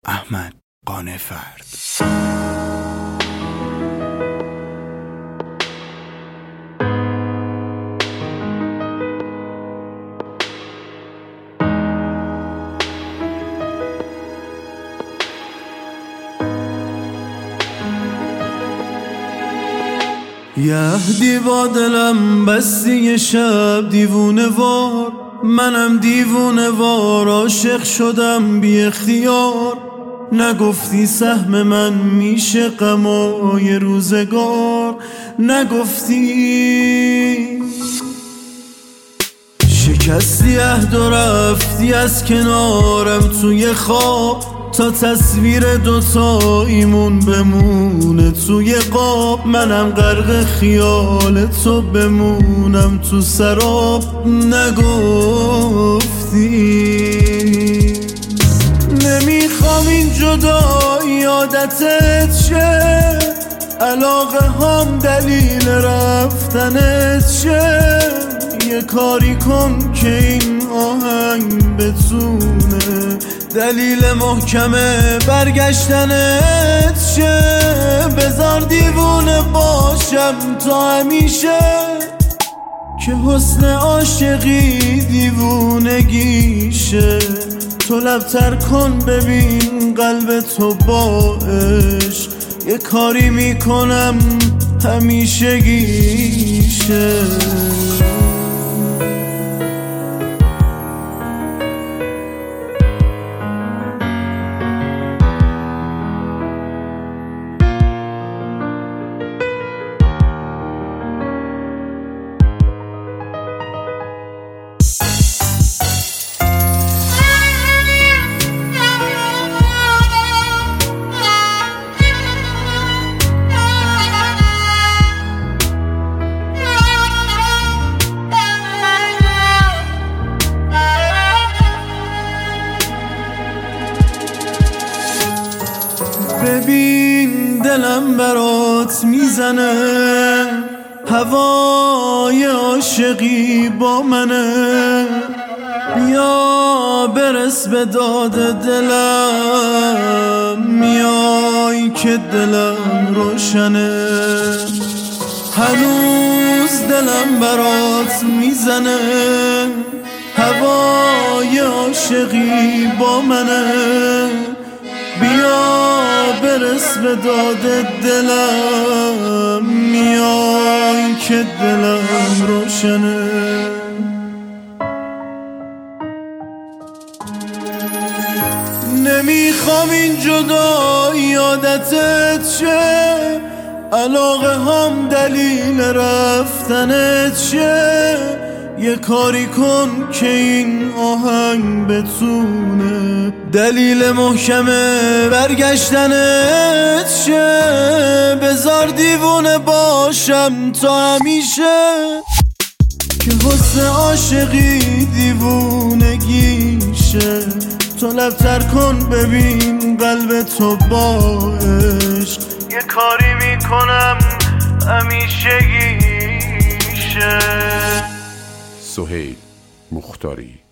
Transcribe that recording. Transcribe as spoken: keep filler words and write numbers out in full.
احمد قانفرد. یهدی با دلم بستی یه شب دیوونه وار، منم دیوونه وار عاشق شدم بی اختیار. نگفتی سهم من میشه غمای روزگار، نگفتی شکستی عهد و رفتی از کنارم توی خواب، تا تصویر دوتاییمون بمونه توی قاب. منم غرق خیال تو بمونم تو سراب، نگفتی نمیخوام این جدایی عادتت شه، علاقه هم دلیل رفتنت شه. یه کاری کن که این آهنگ بتونه دلیل محکمه برگشتنت شه. بذار دیوونه باشم تا همیشه، که حسن عاشقی دیوونگیشه. تو لبتر کن ببین قلب تو با عشق، یه کاری میکنم همیشگیشه. ببین دلم برات میزنه، هوای عاشقی با منه. بیا برس به داد دلم، میای که دلم روشنه. هنوز دلم برات میزنه، هوای عاشقی با منه. بیا برس به داد دلم، میای که دلم روشنه. نمیخوام این جدایی عادتت شه، علاقه هم دلیل رفتنت شه. یه کاری کن که این آهنگ بتونه دلیل محکمه برگشتنت شه. بذار دیوونه باشم تا همیشه، که حسن عاشقی دیوونگیشه. تو لبتر کن ببین قلب تو با عشق، یه کاری میکنم همیشگیشه. سهیل مختاری.